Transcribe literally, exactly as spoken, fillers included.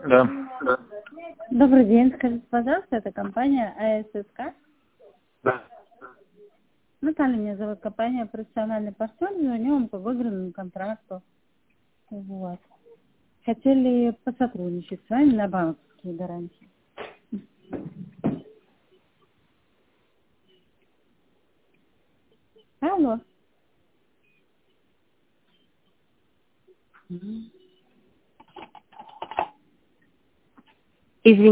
Да. Добрый день, скажите, пожалуйста, это компания АССК. Да. Наталья меня зовут, компания «Профессиональный партнер», звоню вам по выигранному контракту. Вот. Хотели посотрудничать с вами на банковские гарантии. Алло. Извините.